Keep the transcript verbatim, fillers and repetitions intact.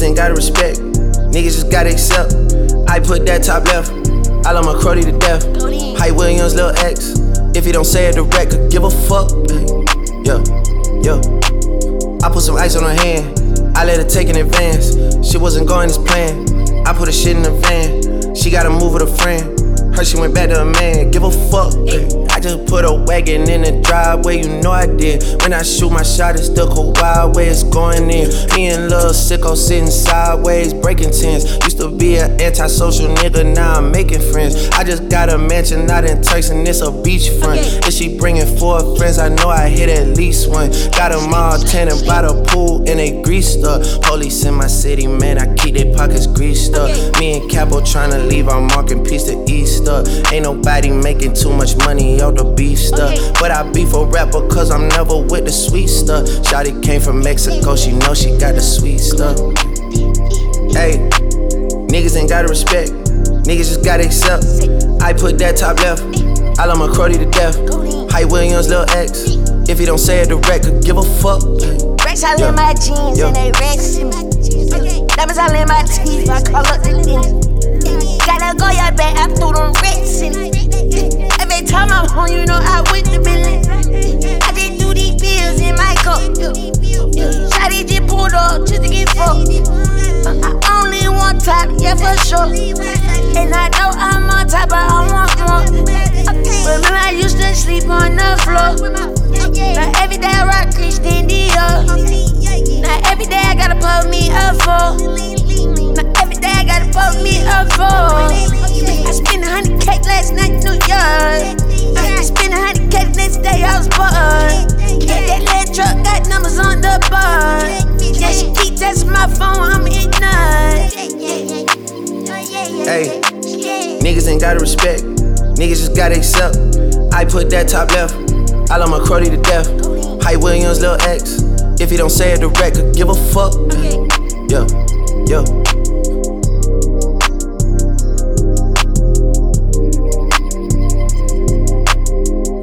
ain't gotta respect, niggas just gotta accept. I put that top left, I love my Crody to death. Hype Williams, Lil X, if he don't say it direct, could give a fuck. Yeah, yeah. I put some ice on her hand, I let her take in advance. Shit wasn't going as planned, I put her shit in the van. She gotta move with a friend, heard she went back to a man, give a fuck. I just put a wagon in the driveway, you know I did. When I shoot my shot, it's the cold wild way it's going in. Me and Lil Sicko sitting sideways, breaking tens. Used to be an antisocial nigga, now I'm making friends. I just got a mansion out in Turks and it's a beachfront. If she bringing four friends, I know I hit at least one. Got them all tanning by the pool and they greased up. Police in my city, man, I keep their pockets greased up. Me and Capo tryna leave our marking piece to Easter. Ain't nobody making too much money out the beef stuff. Okay. But I beef a rapper cause I'm never with the sweet stuff. Shawty came from Mexico, she know she got the sweet stuff. Hey, niggas ain't gotta respect, niggas just gotta accept. I put that top left, I love my Crody to death. Hype Williams, Lil X, if he don't say it direct, could give a fuck. Racks all in my jeans and they racks in my jeans. Diamonds all in my teeth, I call up the ninja. Gotta go your back, I threw them racks in it. Every time I'm home, you know I with the billion. I just do these bills in my cup. Shawty just pulled up just to get fucked. I only want top, yeah for sure. And I know I'm on top, but I want more. Remember I used to sleep on the floor. Now every day I rock Christian Dior. Now every day I gotta put me up for. Now every day I gotta put me up for. I spent a hundred K last night in New York. I spent a hundred K the next day I was bored. Yeah, that little truck got numbers on the board. Yeah, she keep texting my phone, I'm in nuts. Hey, niggas ain't gotta respect, niggas just gotta accept. I put that top left, I love my Crody to death. Hype Williams, Lil X, if he don't say it direct, could give a fuck. Yeah.